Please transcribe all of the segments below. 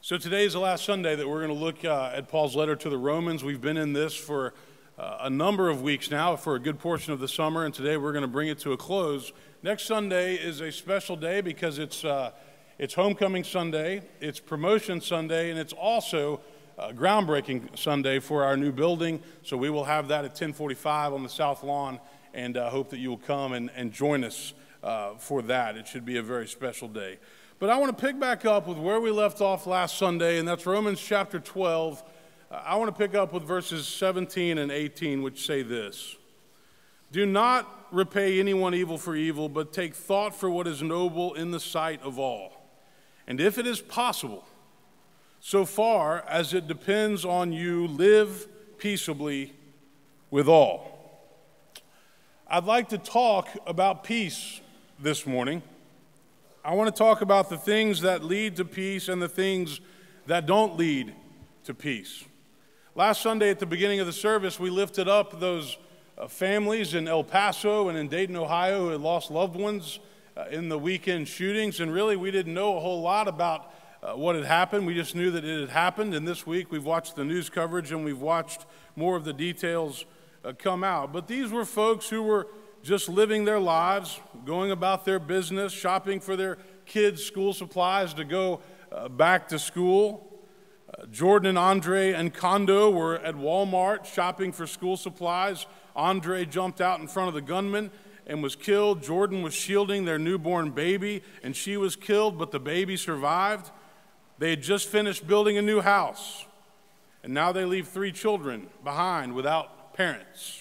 So today is the last Sunday that we're going to look at Paul's letter to the Romans. We've been in this for a number of weeks now, for a good portion of the summer, and today we're going to bring it to a close. Next Sunday is a special day because it's Homecoming Sunday, it's Promotion Sunday, and it's also groundbreaking Sunday for our new building. So we will have that at 10:45 on the South Lawn, and hope that you will come and join us for that. It should be a very special day. But I want to pick back up with where we left off last Sunday, and that's Romans chapter 12. I want to pick up with verses 17 and 18, which say this: "Do not repay anyone evil for evil, but take thought for what is noble in the sight of all. And if it is possible, so far as it depends on you, live peaceably with all." I'd like to talk about peace this morning. I want to talk about the things that lead to peace and the things that don't lead to peace. Last Sunday at the beginning of the service, we lifted up those families in El Paso and in Dayton, Ohio, who had lost loved ones in the weekend shootings. And really, we didn't know a whole lot about what had happened. We just knew that it had happened. And this week, we've watched the news coverage and we've watched more of the details come out. But these were folks who were just living their lives, going about their business, shopping for their kids' school supplies to go back to school. Jordan and Andre and Kondo were at Walmart shopping for school supplies. Andre jumped out in front of the gunman and was killed. Jordan was shielding their newborn baby, and she was killed, but the baby survived. They had just finished building a new house, and now they leave 3 children behind without parents.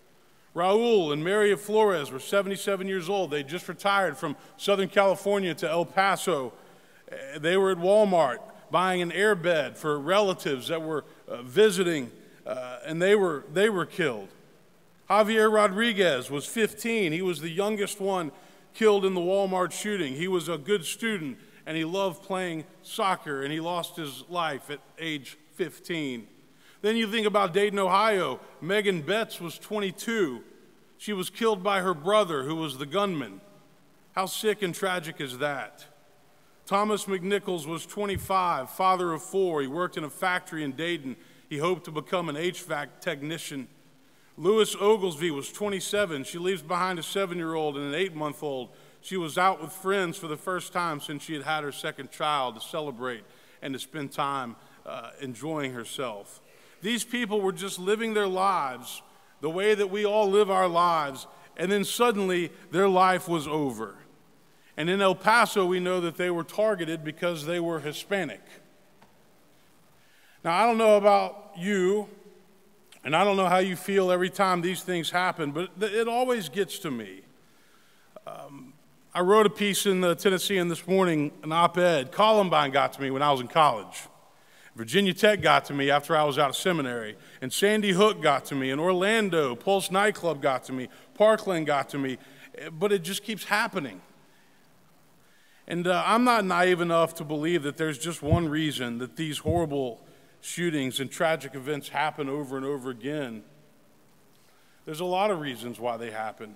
Raul and Maria Flores were 77 years old. They just retired from Southern California to El Paso. They were at Walmart buying an airbed for relatives that were visiting, and they were killed. Javier Rodriguez was 15. He was the youngest one killed in the Walmart shooting. He was a good student, and he loved playing soccer, and he lost his life at age 15. Then you think about Dayton, Ohio. Megan Betts was 22. She was killed by her brother, who was the gunman. How sick and tragic is that? Thomas McNichols was 25, father of 4. He worked in a factory in Dayton. He hoped to become an HVAC technician. Louis Oglesby was 27. She leaves behind a 7-year-old and an 8-month-old. She was out with friends for the first time since she had had her second child, to celebrate and to spend time enjoying herself. These people were just living their lives the way that we all live our lives, and then suddenly their life was over. And in El Paso, we know that they were targeted because they were Hispanic. Now, I don't know about you, and I don't know how you feel every time these things happen, but it always gets to me. I wrote a piece in the Tennessean this morning, an op-ed. Columbine got to me when I was in college. Virginia Tech got to me after I was out of seminary, and Sandy Hook got to me, and Orlando, Pulse Nightclub got to me, Parkland got to me, but it just keeps happening. And I'm not naive enough to believe that there's just one reason that these horrible shootings and tragic events happen over and over again. There's a lot of reasons why they happen.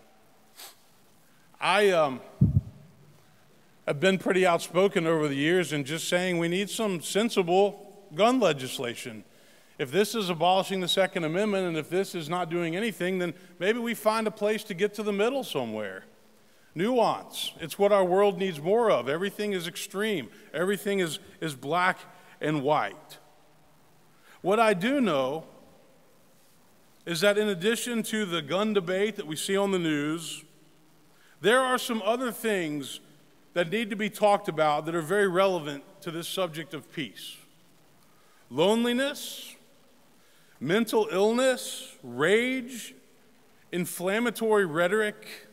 I have been pretty outspoken over the years in just saying we need some sensible gun legislation. If this is abolishing the Second Amendment, and if this is not doing anything, then maybe we find a place to get to the middle somewhere. Nuance. It's what our world needs more of. Everything is extreme. Everything is black and white. What I do know is that in addition to the gun debate that we see on the news, there are some other things that need to be talked about that are very relevant to this subject of peace. Loneliness, mental illness, rage, inflammatory rhetoric,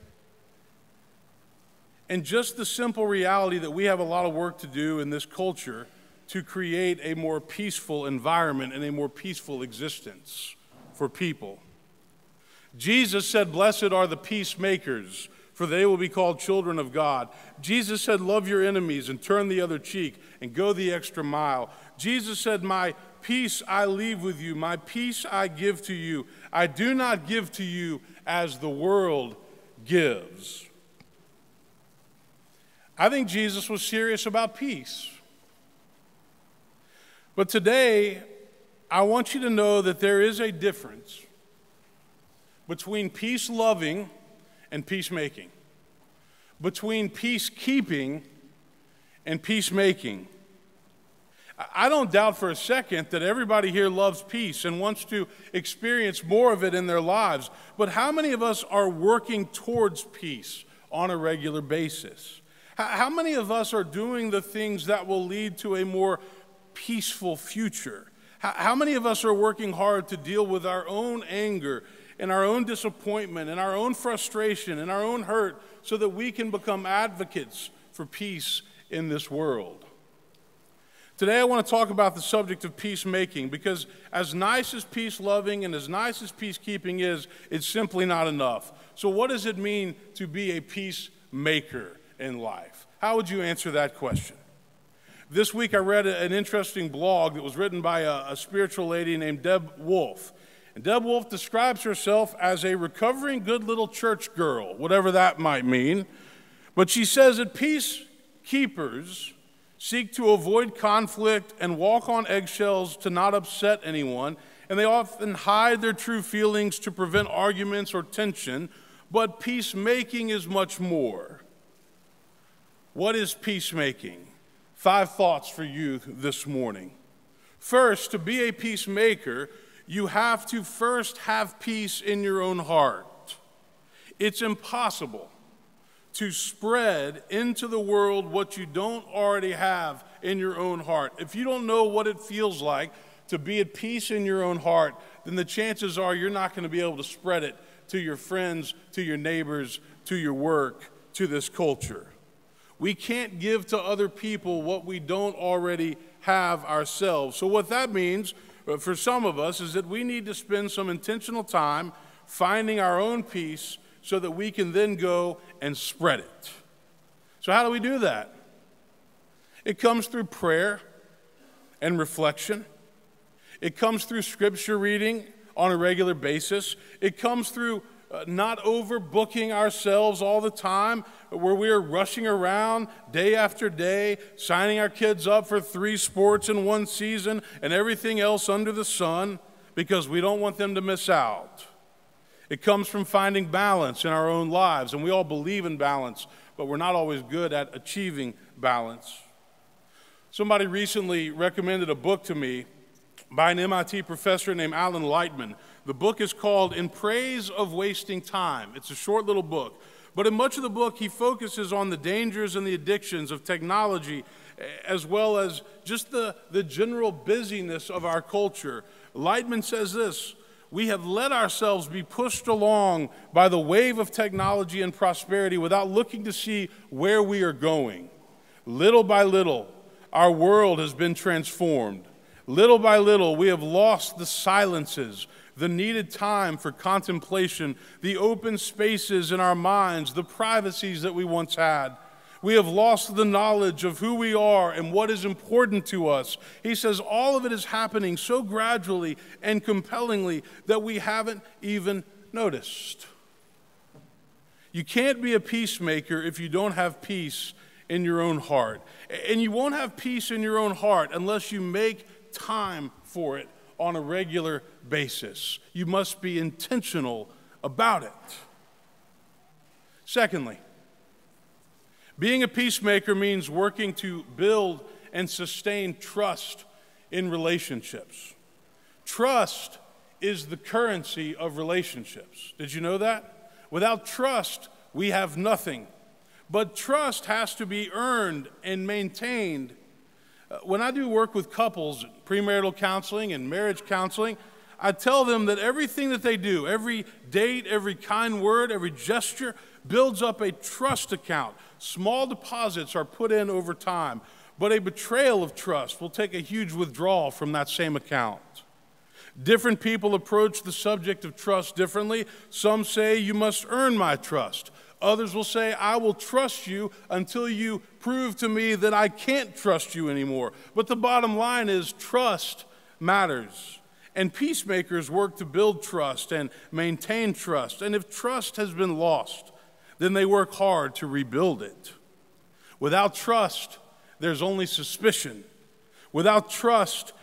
and just the simple reality that we have a lot of work to do in this culture to create a more peaceful environment and a more peaceful existence for people. Jesus said, "Blessed are the peacemakers, for they will be called children of God." Jesus said, "Love your enemies and turn the other cheek and go the extra mile." Jesus said, "My peace I leave with you, my peace I give to you. I do not give to you as the world gives." I think Jesus was serious about peace. But today, I want you to know that there is a difference between peace-loving and peacemaking, between peacekeeping and peacemaking. I don't doubt for a second that everybody here loves peace and wants to experience more of it in their lives. But how many of us are working towards peace on a regular basis? How many of us are doing the things that will lead to a more peaceful future? How many of us are working hard to deal with our own anger and our own disappointment and our own frustration and our own hurt so that we can become advocates for peace in this world? Today I want to talk about the subject of peacemaking, because as nice as peace-loving and as nice as peacekeeping is, it's simply not enough. So what does it mean to be a peacemaker in life? How would you answer that question? This week I read an interesting blog that was written by a spiritual lady named Deb Wolf. And Deb Wolf describes herself as a recovering good little church girl, whatever that might mean. But she says that peacekeepers seek to avoid conflict and walk on eggshells to not upset anyone, and they often hide their true feelings to prevent arguments or tension, but peacemaking is much more. What is peacemaking? 5 thoughts for you this morning. First, to be a peacemaker, you have to first have peace in your own heart. It's impossible to spread into the world what you don't already have in your own heart. If you don't know what it feels like to be at peace in your own heart, then the chances are you're not going to be able to spread it to your friends, to your neighbors, to your work, to this culture. We can't give to other people what we don't already have ourselves. So what that means for some of us is that we need to spend some intentional time finding our own peace so that we can then go and spread it. So how do we do that? It comes through prayer and reflection. It comes through scripture reading on a regular basis. It comes through not overbooking ourselves all the time, where we are rushing around day after day, signing our kids up for 3 sports in one season and everything else under the sun because we don't want them to miss out. It comes from finding balance in our own lives, and we all believe in balance, but we're not always good at achieving balance. Somebody recently recommended a book to me by an MIT professor named Alan Lightman. The book is called In Praise of Wasting Time. It's a short little book, but in much of the book he focuses on the dangers and the addictions of technology, as well as just the general busyness of our culture. Lightman says this: we have let ourselves be pushed along by the wave of technology and prosperity without looking to see where we are going. Little by little, our world has been transformed. Little by little, we have lost the silences, the needed time for contemplation, the open spaces in our minds, the privacies that we once had. We have lost the knowledge of who we are and what is important to us. He says all of it is happening so gradually and compellingly that we haven't even noticed. You can't be a peacemaker if you don't have peace in your own heart. And you won't have peace in your own heart unless you make time for it on a regular basis. You must be intentional about it. Secondly, being a peacemaker means working to build and sustain trust in relationships. Trust is the currency of relationships. Did you know that? Without trust, we have nothing. But trust has to be earned and maintained. When I do work with couples, premarital counseling and marriage counseling, I tell them that everything that they do, every date, every kind word, every gesture, builds up a trust account. Small deposits are put in over time, but a betrayal of trust will take a huge withdrawal from that same account. Different people approach the subject of trust differently. Some say, you must earn my trust. Others will say, I will trust you until you prove to me that I can't trust you anymore. But the bottom line is trust matters. And peacemakers work to build trust and maintain trust. And if trust has been lost, then they work hard to rebuild it. Without trust, there's only suspicion. Without trust,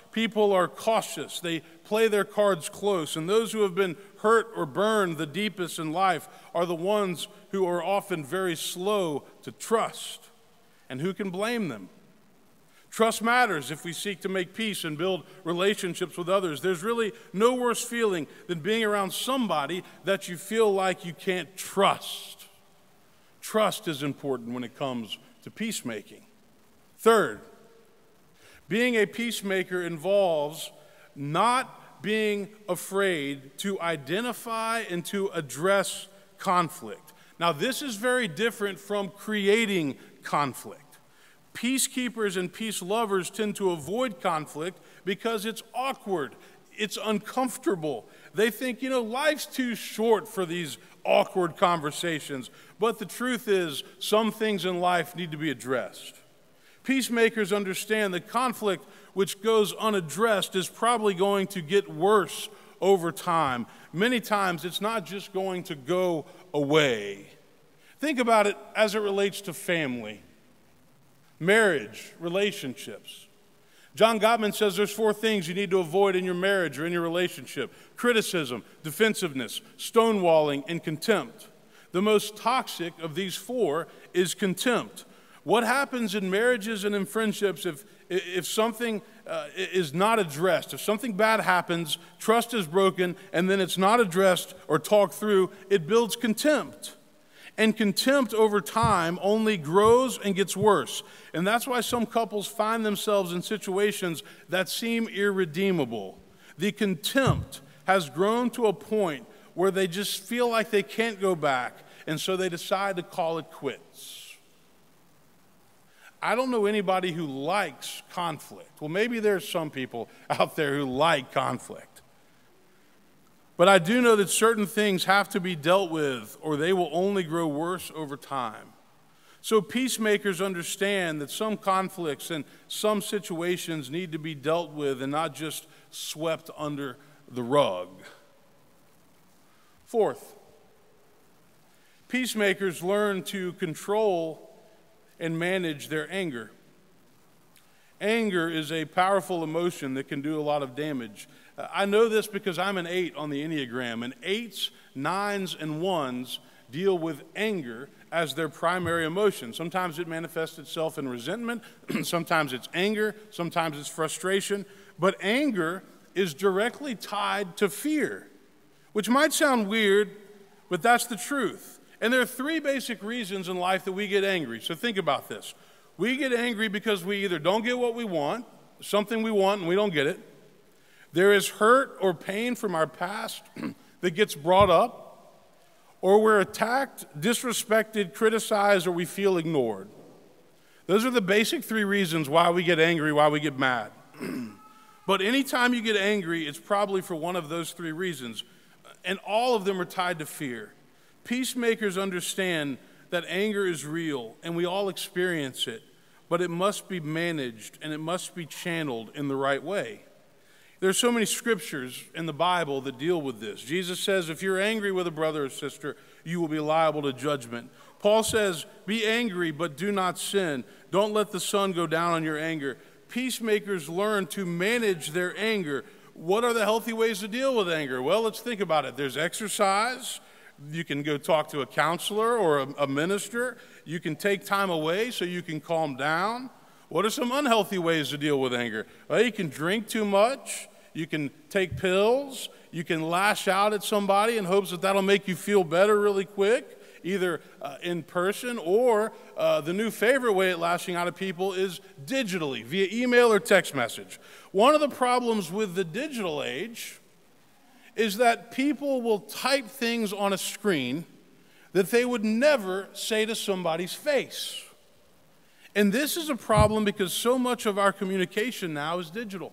people are cautious. They play their cards close. And those who have been hurt or burned the deepest in life are the ones who are often very slow to trust. And who can blame them? Trust matters if we seek to make peace and build relationships with others. There's really no worse feeling than being around somebody that you feel like you can't trust. Trust is important when it comes to peacemaking. Third, being a peacemaker involves not being afraid to identify and to address conflict. Now, this is very different from creating conflict. Peacekeepers and peace lovers tend to avoid conflict because it's awkward, it's uncomfortable. They think, life's too short for these awkward conversations. But the truth is, some things in life need to be addressed. Peacemakers understand that conflict which goes unaddressed is probably going to get worse over time. Many times, it's not just going to go away. Think about it as it relates to family. Marriage, relationships. John Gottman says there's 4 things you need to avoid in your marriage or in your relationship: criticism, defensiveness, stonewalling, and contempt. The most toxic of these 4 is contempt. What happens in marriages and in friendships if something is not addressed? If something bad happens, trust is broken, and then it's not addressed or talked through, it builds contempt. And contempt over time only grows and gets worse. And that's why some couples find themselves in situations that seem irredeemable. The contempt has grown to a point where they just feel like they can't go back, and so they decide to call it quits. I don't know anybody who likes conflict. Well, maybe there's some people out there who like conflict. But I do know that certain things have to be dealt with, or they will only grow worse over time. So peacemakers understand that some conflicts and some situations need to be dealt with and not just swept under the rug. Fourth, peacemakers learn to control and manage their anger. Anger is a powerful emotion that can do a lot of damage. I know this because I'm an 8 on the Enneagram, and 8s, 9s, and 1s deal with anger as their primary emotion. Sometimes it manifests itself in resentment, sometimes it's anger, sometimes it's frustration, but anger is directly tied to fear, which might sound weird, but that's the truth. And there are 3 basic reasons in life that we get angry, so think about this. We get angry because we either don't get what we want, something we want and we don't get it. There is hurt or pain from our past that gets brought up, or we're attacked, disrespected, criticized, or we feel ignored. Those are the basic 3 reasons why we get angry, why we get mad. But anytime you get angry, it's probably for one of those 3 reasons, and all of them are tied to fear. Peacemakers understand that anger is real, and we all experience it, but it must be managed, and it must be channeled in the right way. There's so many scriptures in the Bible that deal with this. Jesus says, if you're angry with a brother or sister, you will be liable to judgment. Paul says, be angry, but do not sin. Don't let the sun go down on your anger. Peacemakers learn to manage their anger. What are the healthy ways to deal with anger? Well, let's think about it. There's exercise. You can go talk to a counselor or a minister. You can take time away so you can calm down. What are some unhealthy ways to deal with anger? Well, you can drink too much. You can take pills. You can lash out at somebody in hopes that that'll make you feel better really quick, either in person or the new favorite way at lashing out at people is digitally, via email or text message. One of the problems with the digital age is that people will type things on a screen that they would never say to somebody's face. And this is a problem because so much of our communication now is digital.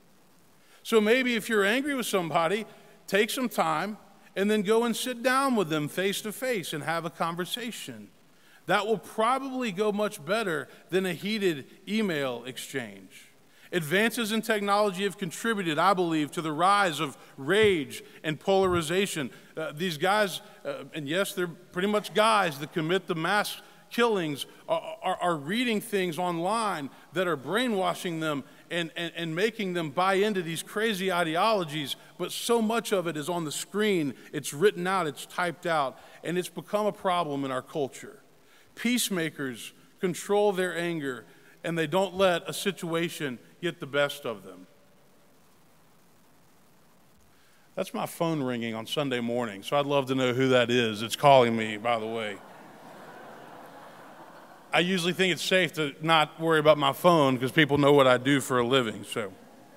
So maybe if you're angry with somebody, take some time and then go and sit down with them face to face and have a conversation. That will probably go much better than a heated email exchange. Advances in technology have contributed, I believe, to the rise of rage and polarization. These guys, and yes, they're pretty much guys that commit the mass killings, are reading things online that are brainwashing them and making them buy into these crazy ideologies, but so much of it is on the screen, it's written out, it's typed out, and it's become a problem in our culture. Peacemakers control their anger, and they don't let a situation get the best of them. That's my phone ringing on Sunday morning, so I'd love to know who that is. It's calling me, by the way. I usually think it's safe to not worry about my phone because people know what I do for a living. So,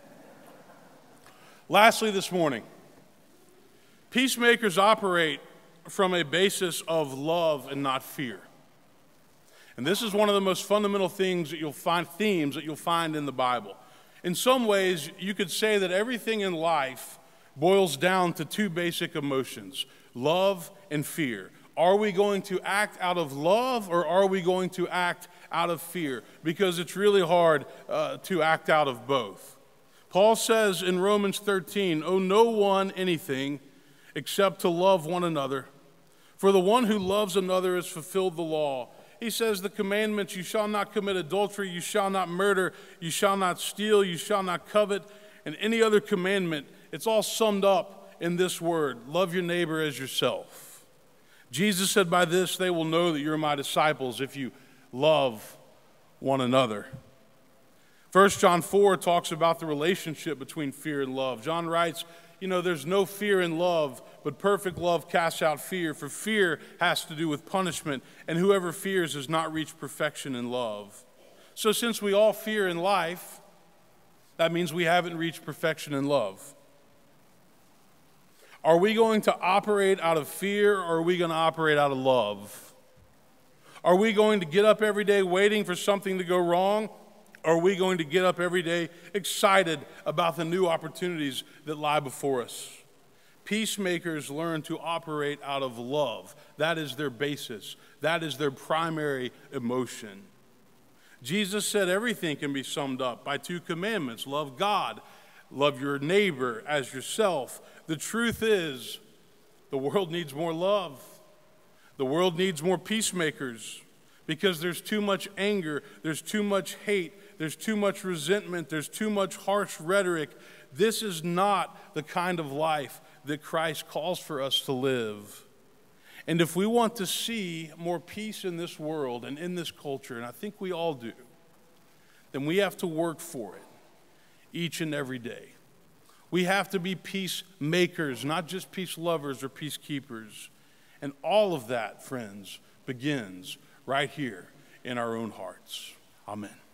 lastly this morning, peacemakers operate from a basis of love and not fear. And this is one of the most fundamental themes that you'll find in the Bible. In some ways, you could say that everything in life boils down to two basic emotions, love and fear. Are we going to act out of love or are we going to act out of fear? Because it's really hard to act out of both. Paul says in Romans 13, "Owe no one anything except to love one another. For the one who loves another has fulfilled the law." He says the commandments, you shall not commit adultery, you shall not murder, you shall not steal, you shall not covet, and any other commandment, it's all summed up in this word, love your neighbor as yourself. Jesus said, "By this they will know that you're my disciples if you love one another." 1 John 4 talks about the relationship between fear and love. John writes, there's no fear in love, but perfect love casts out fear, for fear has to do with punishment, and whoever fears has not reached perfection in love. So since we all fear in life, that means we haven't reached perfection in love. Are we going to operate out of fear or are we going to operate out of love? Are we going to get up every day waiting for something to go wrong? Or are we going to get up every day excited about the new opportunities that lie before us? Peacemakers learn to operate out of love. That is their basis. That is their primary emotion. Jesus said everything can be summed up by two commandments. Love God. Love your neighbor as yourself. The truth is, the world needs more love. The world needs more peacemakers because there's too much anger, there's too much hate, there's too much resentment, there's too much harsh rhetoric. This is not the kind of life that Christ calls for us to live. And if we want to see more peace in this world and in this culture, and I think we all do, then we have to work for it each and every day. We have to be peacemakers, not just peace lovers or peacekeepers. And all of that, friends, begins right here in our own hearts. Amen.